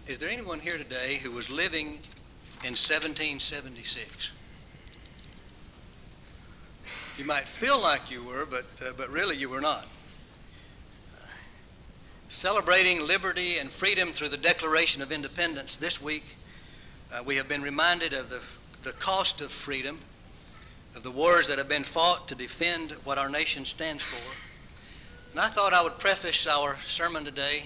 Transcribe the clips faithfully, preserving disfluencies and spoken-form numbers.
Is there anyone here today who was living in seventeen seventy-six? You might feel like you were, but, uh, but really you were not. Uh, celebrating liberty and freedom through the Declaration of Independence this week, uh, we have been reminded of the, the cost of freedom, of the wars that have been fought to defend what our nation stands for. And I thought I would preface our sermon today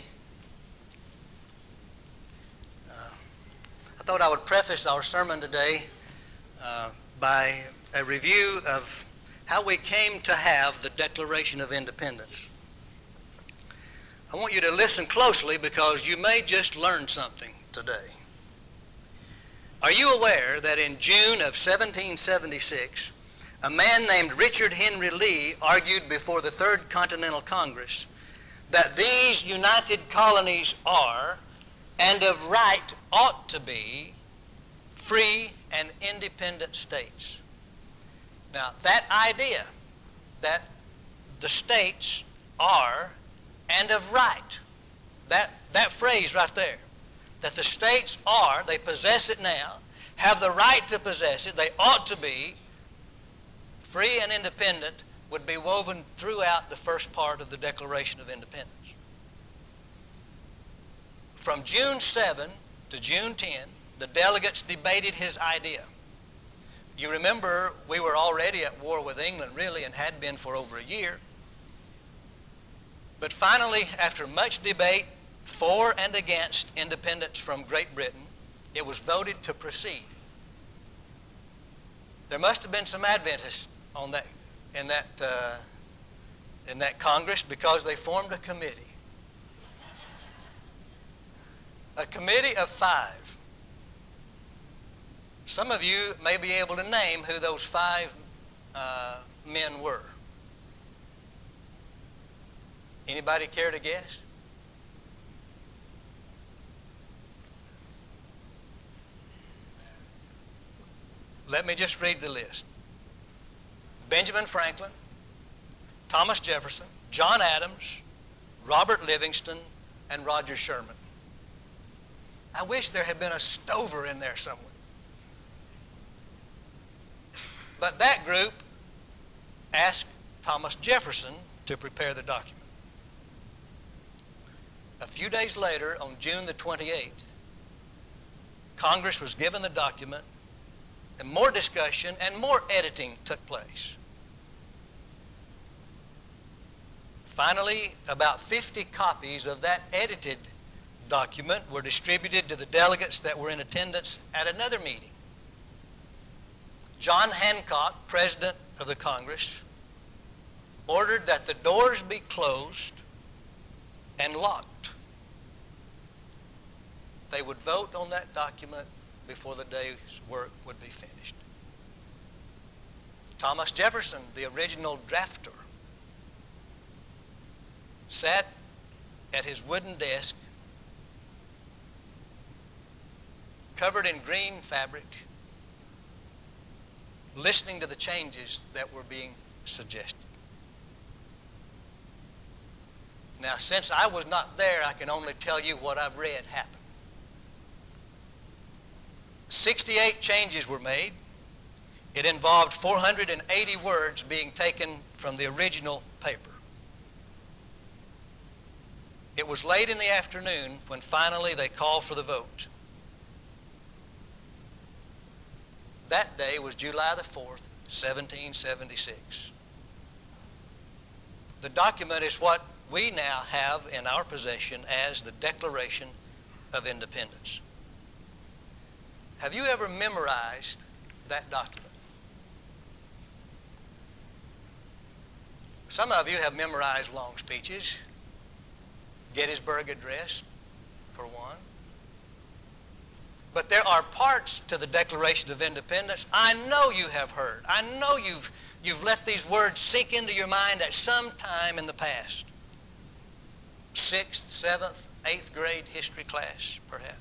I thought I would preface our sermon today uh, by a review of how we came to have the Declaration of Independence. I want you to listen closely because you may just learn something today. Are you aware that in June of seventeen seventy-six, a man named Richard Henry Lee argued before the Third Continental Congress that these united colonies are, and of right ought to be, free and independent states. Now, that idea that the states are and of right, that, that phrase right there, that the states are, they possess it now, have the right to possess it, they ought to be free and independent, would be woven throughout the first part of the Declaration of Independence. From June seventh to June tenth, the delegates debated his idea. You remember we were already at war with England, really, and had been for over a year. But finally, after much debate for and against independence from Great Britain, it was voted to proceed. There must have been some Adventists on that, in that, uh, in that Congress, because they formed a committee. A committee of five. Some of you may be able to name who those five uh, men were. Anybody care to guess? Let me just read the list. Benjamin Franklin, Thomas Jefferson, John Adams, Robert Livingston, and Roger Sherman. I wish there had been a Stover in there somewhere. But that group asked Thomas Jefferson to prepare the document. A few days later, on June the twenty-eighth, Congress was given the document, and more discussion and more editing took place. Finally, about fifty copies of that edited document were distributed to the delegates that were in attendance at another meeting. John Hancock, President of the Congress, ordered that the doors be closed and locked. They would vote on that document before the day's work would be finished. Thomas Jefferson, the original drafter, sat at his wooden desk, covered in green fabric, listening to the changes that were being suggested. Now, since I was not there, I can only tell you what I've read happened. sixty-eight changes were made. It involved four hundred eighty words being taken from the original paper. It was late in the afternoon when finally they called for the vote. That day was July the fourth, seventeen seventy-six. The document is what we now have in our possession as the Declaration of Independence. Have you ever memorized that document? Some of you have memorized long speeches. Gettysburg Address, for one. But there are parts to the Declaration of Independence I know you have heard. I know you've, you've let these words sink into your mind at some time in the past. Sixth, seventh, eighth grade history class, perhaps.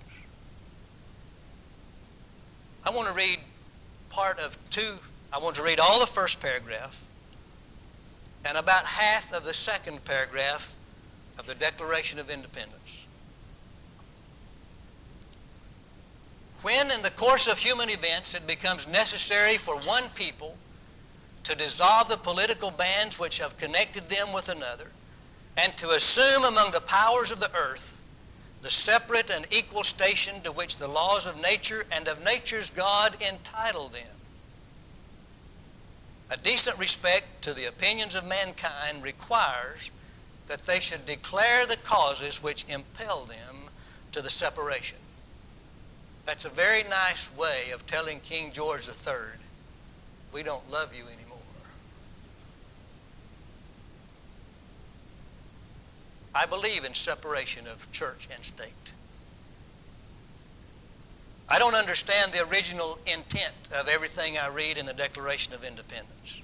I want to read part of two. I want to read all the first paragraph and about half of the second paragraph of the Declaration of Independence. when in the course of human events it becomes necessary for one people to dissolve the political bands which have connected them with another, and to assume among the powers of the earth the separate and equal station to which the laws of nature and of nature's God entitle them. A decent respect to the opinions of mankind requires that they should declare the causes which impel them to the separation. That's a very nice way of telling King George the Third, we don't love you anymore. I believe in separation of church and state. I don't understand the original intent of everything I read in the Declaration of Independence.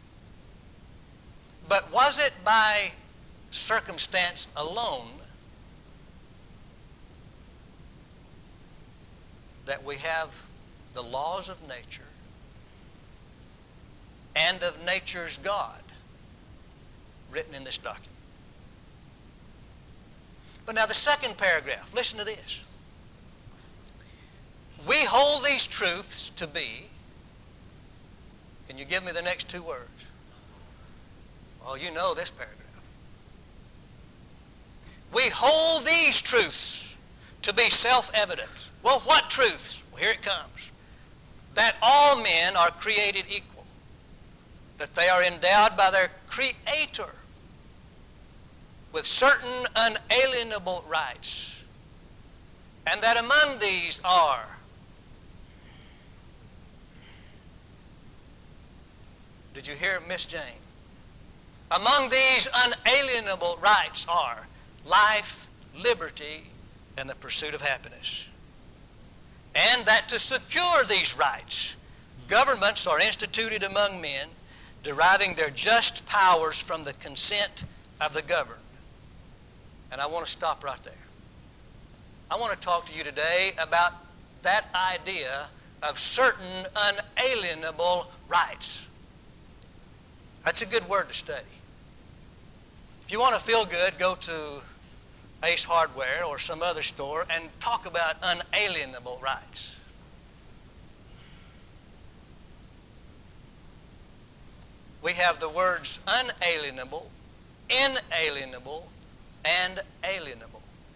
But was it by circumstance alone that we have the laws of nature and of nature's God written in this document? But now the second paragraph, listen to this. We hold these truths to be, can you give me the next two words? Well, you know this paragraph. We hold these truths to be self-evident. Well, what truths? Well, here it comes. That all men are created equal, that they are endowed by their Creator with certain unalienable rights, and that among these are, did you hear Miss Jane? Among these unalienable rights are life, liberty, and the pursuit of happiness. And that to secure these rights, governments are instituted among men, deriving their just powers from the consent of the governed. And I want to stop right there. I want to talk to you today about that idea of certain unalienable rights. That's a good word to study. If you want to feel good, go to Ace Hardware or some other store and talk about unalienable rights. We have the words unalienable, inalienable, and alienable.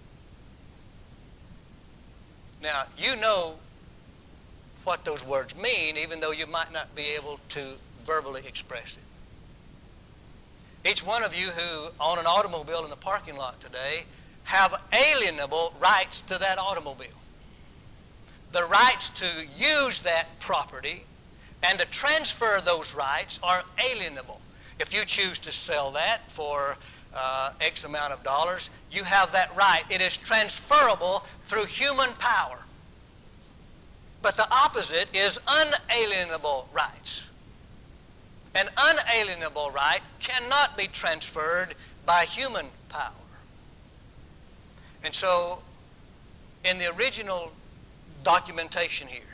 Now, you know what those words mean, even though you might not be able to verbally express it. Each one of you who own an automobile in the parking lot today have alienable rights to that automobile. The rights to use that property and to transfer those rights are alienable. If you choose to sell that for uh, X amount of dollars, you have that right. It is transferable through human power. But the opposite is unalienable rights. An unalienable right cannot be transferred by human power. And so, in the original documentation here,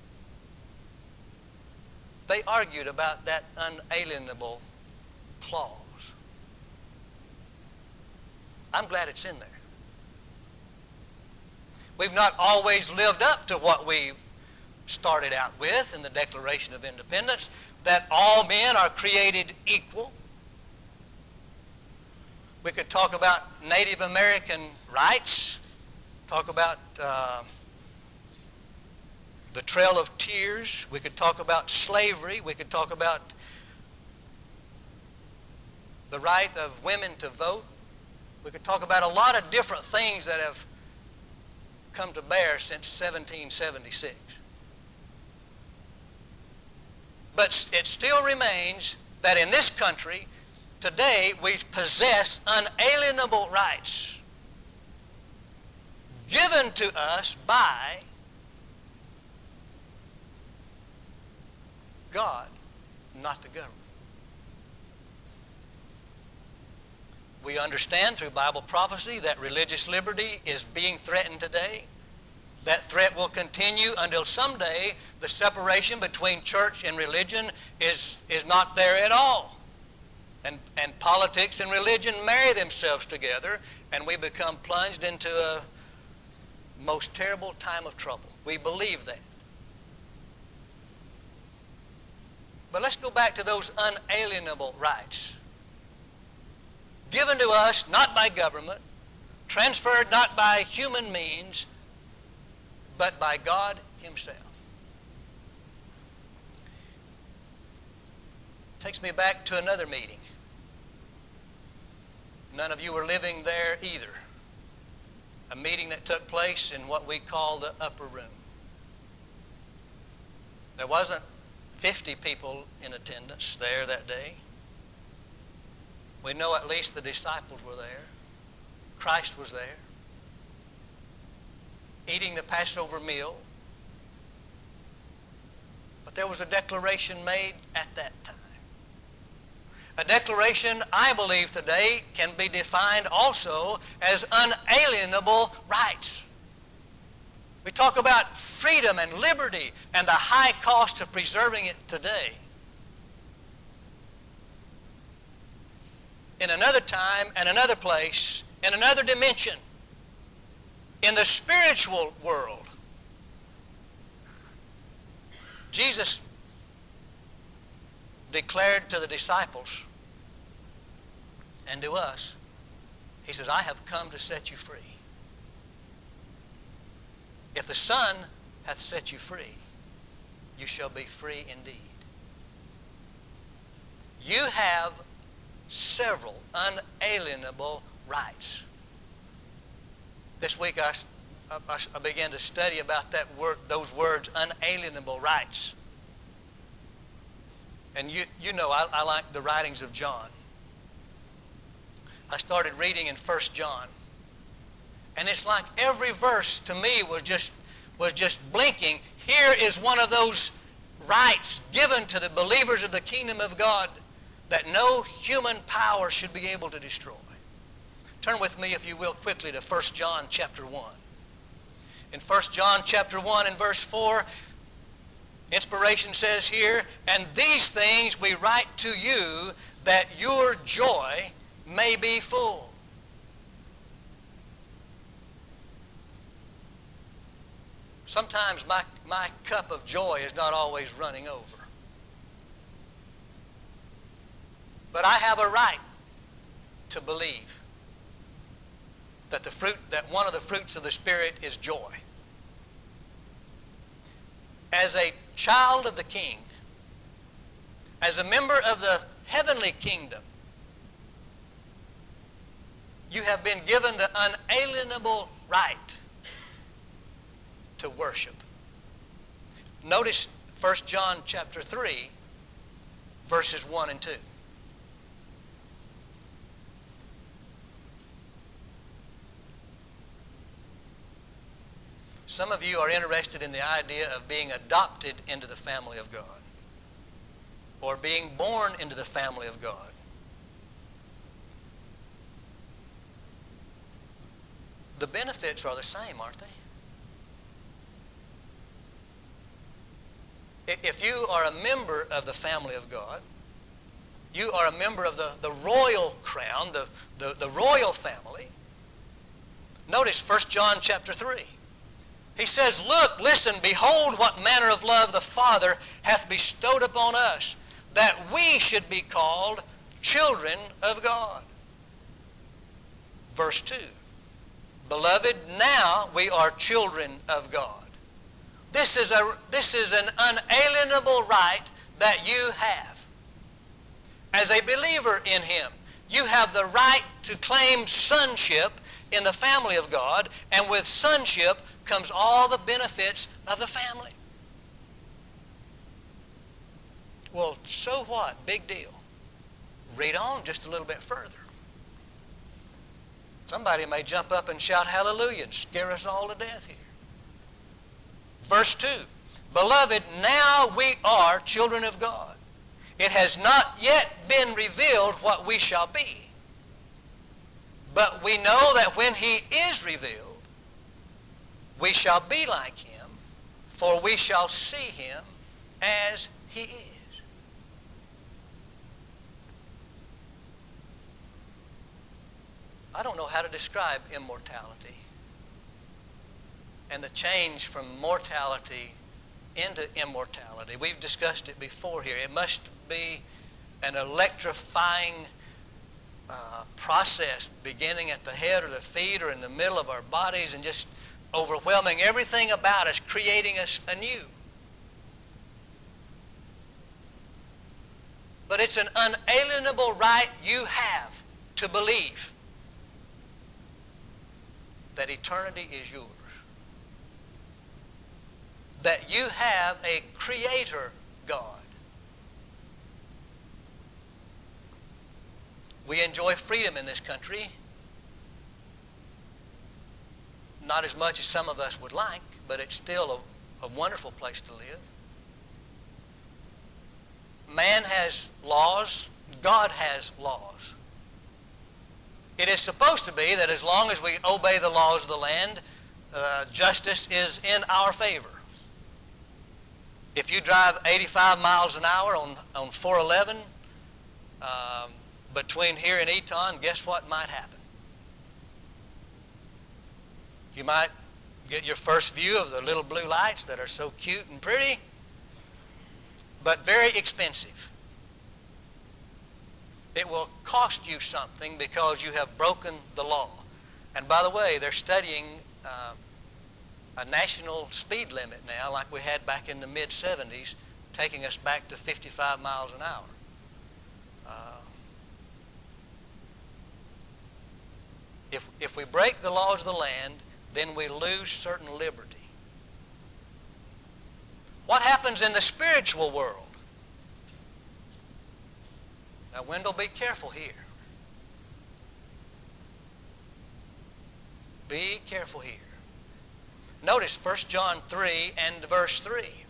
they argued about that unalienable clause. I'm glad it's in there. We've not always lived up to what we started out with in the Declaration of Independence, that all men are created equal. We could talk about Native American rights, talk about uh, the Trail of Tears. We could talk about slavery. We could talk about the right of women to vote. We could talk about a lot of different things that have come to bear since seventeen seventy-six. But it still remains that in this country, today, we possess unalienable rights given to us by God, not the government. We understand through Bible prophecy that religious liberty is being threatened today. That threat will continue until someday the separation between church and religion is, is not there at all. And, and politics and religion marry themselves together, and we become plunged into a most terrible time of trouble. We believe that. But let's go back to those unalienable rights. Given to us not by government, transferred not by human means, but by God Himself. Takes me back to another meeting. None of you were living there either. A meeting that took place in what we call the upper room. There wasn't fifty people in attendance there that day. We know at least the disciples were there. Christ was there, eating the Passover meal. But there was a declaration made at that time. A declaration, I believe today, can be defined also as unalienable rights. We talk about freedom and liberty and the high cost of preserving it today. In another time and another place, in another dimension, in the spiritual world, Jesus declared to the disciples and to us, He says, I have come to set you free. If the Son hath set you free, you shall be free indeed. You have several unalienable rights. This week I, I, I began to study about that word, those words, unalienable rights. And you, you know I, I like the writings of John. I started reading in First John. And it's like every verse to me was just, was just blinking. Here is one of those rights given to the believers of the kingdom of God that no human power should be able to destroy. Turn with me, if you will, quickly to First John chapter one. In First John chapter one and verse four, inspiration says here, and these things we write to you that your joy may be full. Sometimes my, my cup of joy is not always running over. But I have a right to believe that the fruit, that one of the fruits of the Spirit is joy. As a child of the King, as a member of the heavenly kingdom, you have been given the unalienable right to worship. Notice First John chapter three, verses one and two. Some of you are interested in the idea of being adopted into the family of God or being born into the family of God. The benefits are the same, aren't they? If you are a member of the family of God, you are a member of the, the royal crown, the, the, the royal family. Notice First John chapter three. He says, look, listen, behold what manner of love the Father hath bestowed upon us, that we should be called children of God. Verse two. Beloved, now we are children of God. This is, a, this is an unalienable right that you have. As a believer in Him, you have the right to claim sonship in the family of God, and with sonship comes all the benefits of the family. Well, so what? Big deal. Read on just a little bit further. Somebody may jump up and shout hallelujah and scare us all to death here. Verse two, beloved, now we are children of God. It has not yet been revealed what we shall be. But we know that when He is revealed, we shall be like Him, for we shall see Him as He is. I don't know how to describe immortality. and the change from mortality into immortality. We've discussed it before here. It must be an electrifying uh, process beginning at the head or the feet or in the middle of our bodies and just overwhelming everything about us, creating us anew. But it's an unalienable right you have to believe that eternity is yours. That you have a creator God. We enjoy freedom in this country. Not as much as some of us would like, but it's still a, a wonderful place to live. Man has laws. God has laws. It is supposed to be that as long as we obey the laws of the land, uh, justice is in our favor. If you drive eighty-five miles an hour on, on four eleven um, between here and Eton, guess what might happen? You might get your first view of the little blue lights that are so cute and pretty, but very expensive. It will cost you something because you have broken the law. And by the way, they're studying uh, a national speed limit now, like we had back in the mid seventies, taking us back to fifty-five miles an hour. Uh, if, if we break the laws of the land, then we lose certain liberty. What happens in the spiritual world? Now, Wendell, be careful here. Be careful here. Notice First John three and verse three.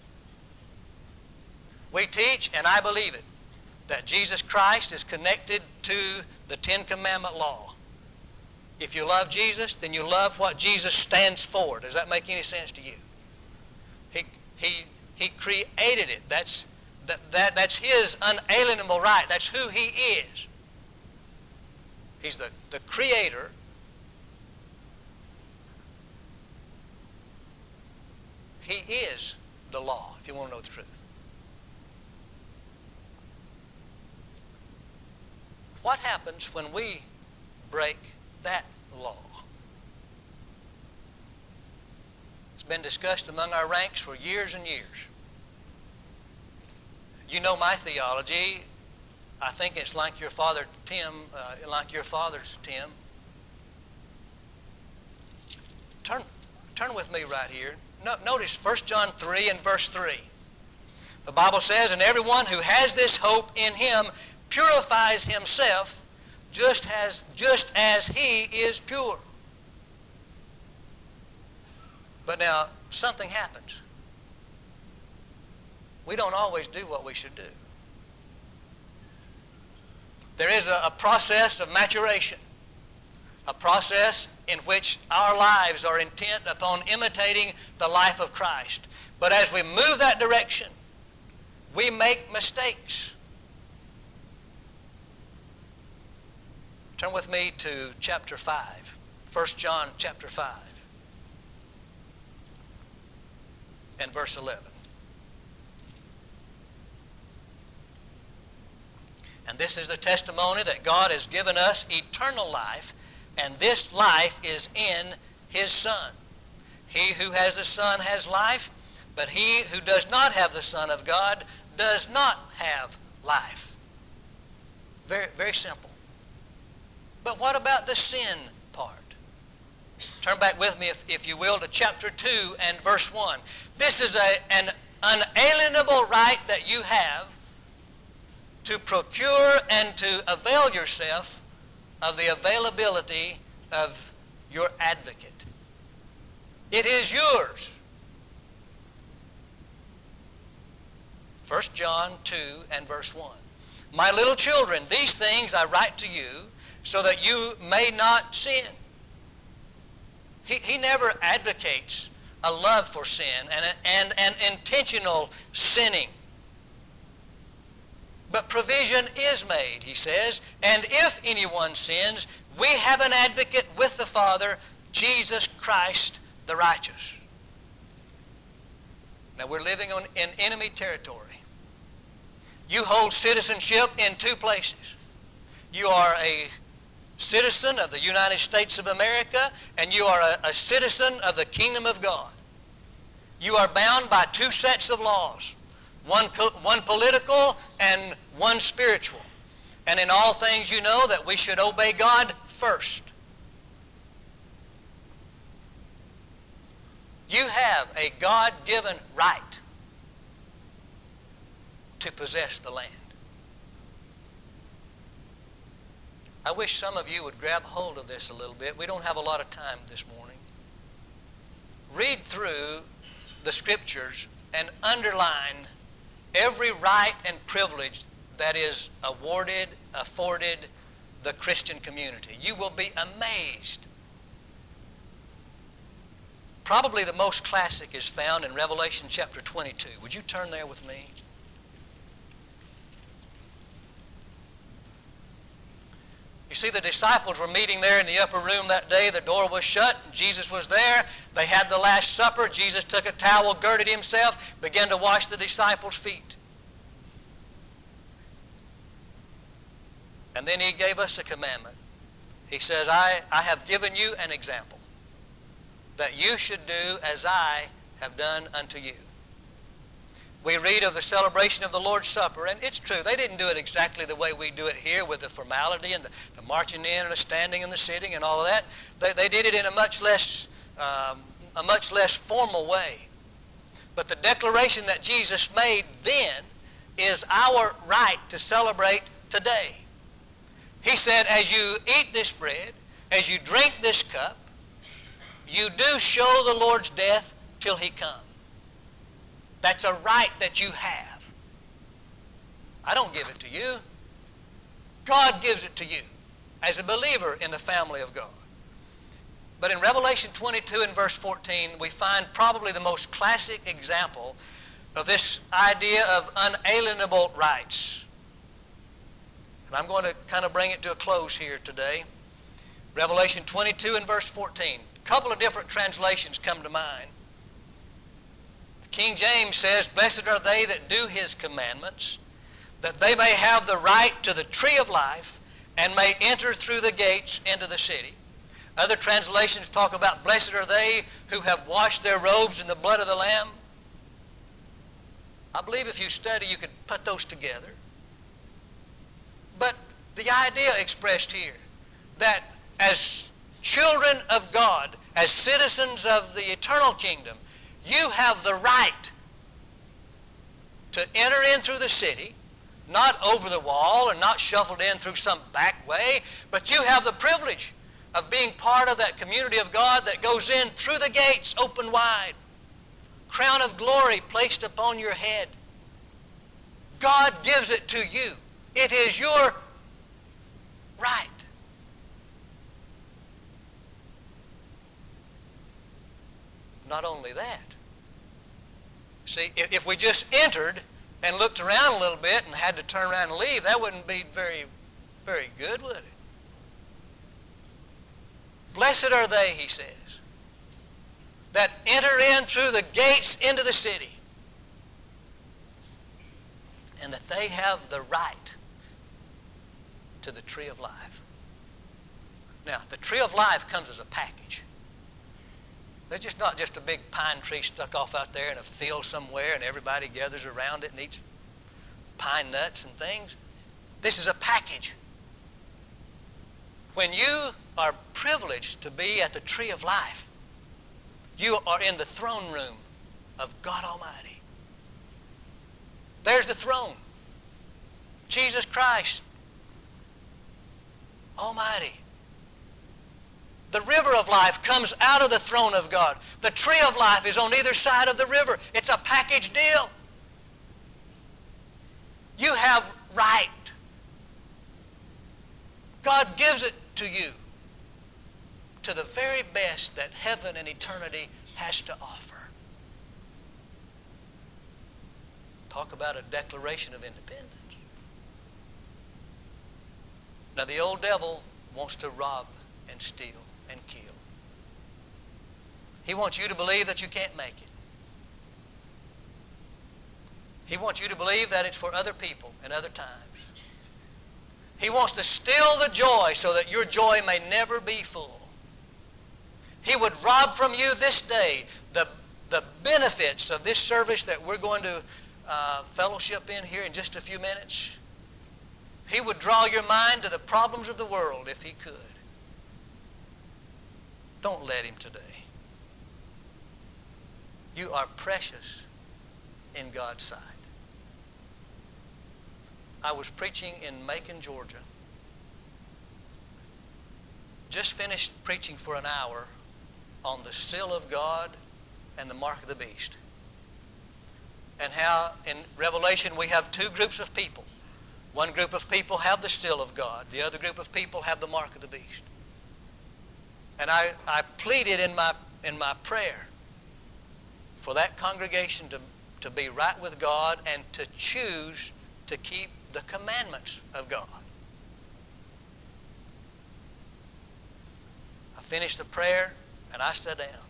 We teach, and I believe it, that Jesus Christ is connected to the Ten Commandment law. If you love Jesus, then you love what Jesus stands for. Does that make any sense to you? He, he, he created it. That's, that, that, that's His unalienable right. That's who He is. He's the, the Creator. He is the law, if you want to know the truth. What happens when we break that law? It's been discussed among our ranks for years and years. You know my theology. I think it's like your father Tim, uh, like your father's Tim. Turn, turn with me right here. No, notice First John three and verse three. The Bible says, "And everyone who has this hope in Him purifies himself just as, just as He is pure." But now, something happens. We don't always do what we should do. There is a, a process of maturation, a process in which our lives are intent upon imitating the life of Christ. But as we move that direction, we make mistakes. Turn with me to chapter five, First John chapter five and verse eleven. "And this is the testimony that God has given us eternal life, and this life is in His Son. He who has the Son has life, but he who does not have the Son of God does not have life." Very, very simple. But what about the sin part? Turn back with me, if, if you will, to chapter two and verse one. This is a, an unalienable right that you have to procure and to avail yourself of the availability of your advocate. It is yours. First John two and verse one. "My little children, these things I write to you so that you may not sin." He, he never advocates a love for sin and, and, and intentional sinning. But provision is made, he says, "And if anyone sins, we have an advocate with the Father, Jesus Christ the righteous." Now we're living on, in enemy territory. You hold citizenship in two places. You are a citizen of the United States of America, and you are a, a citizen of the kingdom of God. You are bound by two sets of laws, one, one political and one spiritual. And in all things you know that we should obey God first. You have a God-given right to possess the land. I wish some of you would grab hold of this a little bit. We don't have a lot of time this morning. Read through the Scriptures and underline every right and privilege that is awarded, afforded the Christian community. You will be amazed. Probably the most classic is found in Revelation chapter twenty-two. Would you turn there with me? You see, the disciples were meeting there in the upper room that day. The door was shut. Jesus was there. They had the Last Supper. Jesus took a towel, girded himself, began to wash the disciples' feet. And then he gave us a commandment. He says, I, I have given you an example, that you should do as I have done unto you. We read of the celebration of the Lord's Supper, and it's true, they didn't do it exactly the way we do it here with the formality and the, the marching in and the standing and the sitting and all of that. They, they did it in a much less, um, a much less formal way. But the declaration that Jesus made then is our right to celebrate today. He said, as you eat this bread, as you drink this cup, you do show the Lord's death till he come. That's a right that you have. I don't give it to you. God gives it to you as a believer in the family of God. But in Revelation twenty-two and verse fourteen, we find probably the most classic example of this idea of unalienable rights. And I'm going to kind of bring it to a close here today. Revelation twenty-two and verse fourteen. A couple of different translations come to mind. King James says, blessed are they that do his commandments, that they may have the right to the tree of life and may enter through the gates into the city. Other translations talk about blessed are they who have washed their robes in the blood of the Lamb. I believe if you study, you could put those together. But the idea expressed here, that as children of God, as citizens of the eternal kingdom, you have the right to enter in through the city, not over the wall or not shuffled in through some back way, but you have the privilege of being part of that community of God that goes in through the gates open wide. Crown of glory placed upon your head. God gives it to you. It is your right. Not only that. See, if we just entered and looked around a little bit and had to turn around and leave, that wouldn't be very, very good, would it? Blessed are they, he says, that enter in through the gates into the city, and that they have the right to the tree of life. Now, the tree of life comes as a package. There's just not just a big pine tree stuck off out there in a field somewhere and everybody gathers around it and eats pine nuts and things. This is a package. When you are privileged to be at the tree of life, you are in the throne room of God Almighty. There's the throne. Jesus Christ Almighty. The river of life comes out of the throne of God. The tree of life is on either side of the river. It's a package deal. You have right. God gives it to you to the very best that heaven and eternity has to offer. Talk about a declaration of independence. Now the old devil wants to rob and steal and kill. He wants you to believe that you can't make it. He wants you to believe that it's for other people and other times. He wants to still the joy so that your joy may never be full. He would rob from you this day the, the benefits of this service that we're going to uh, fellowship in here in just a few minutes. He would draw your mind to the problems of the world if he could. Don't let him today. You are precious in God's sight. I was preaching in Macon, Georgia. Just finished preaching for an hour on the seal of God and the mark of the beast. And how in Revelation we have two groups of people. One group of people have the seal of God. The other group of people have the mark of the beast. And I, I pleaded in my, in my prayer for that congregation to, to be right with God and to choose to keep the commandments of God. I finished the prayer and I sat down.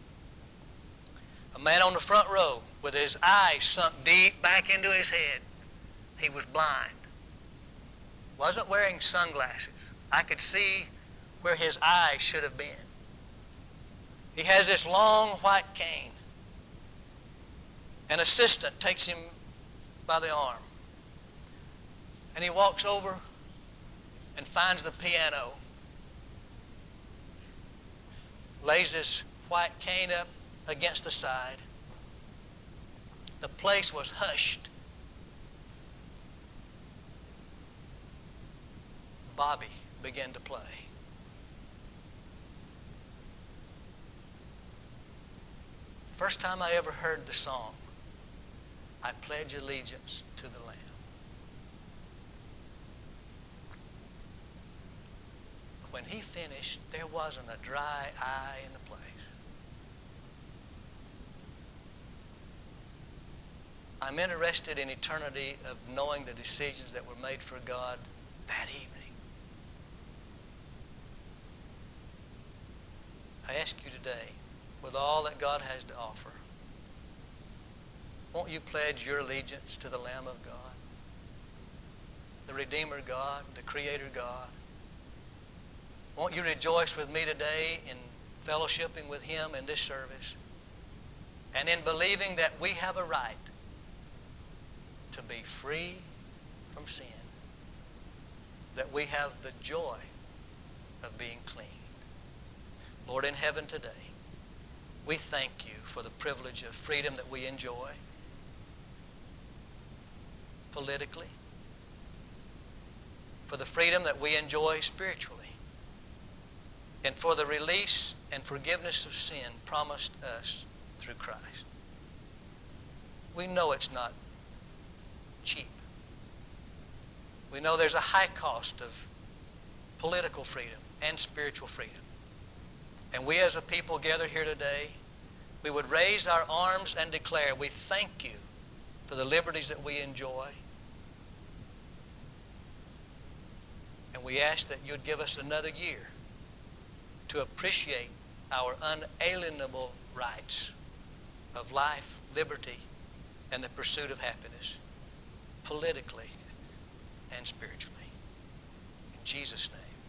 A man on the front row with his eyes sunk deep back into his head. He was blind. Wasn't wearing sunglasses. I could see where his eyes should have been. He has this long white cane. An assistant takes him by the arm. And he walks over and finds the piano. Lays his white cane up against the side. The place was hushed. Bobby began to play. First time I ever heard the song, I pledge allegiance to the Lamb. When he finished, there wasn't a dry eye in the place. I'm interested in eternity of knowing the decisions that were made for God that evening. I ask you today, with all that God has to offer, won't you pledge your allegiance to the Lamb of God, the Redeemer God, the Creator God? Won't you rejoice with me today in fellowshipping with him in this service and in believing that we have a right to be free from sin, that we have the joy of being clean. Lord in heaven, today, we thank you for the privilege of freedom that we enjoy politically, for the freedom that we enjoy spiritually, and for the release and forgiveness of sin promised us through Christ. We know it's not cheap. We know there's a high cost of political freedom and spiritual freedom. And we as a people gathered here today, we would raise our arms and declare, we thank you for the liberties that we enjoy. And we ask that you'd give us another year to appreciate our unalienable rights of life, liberty, and the pursuit of happiness, politically and spiritually. In Jesus' name.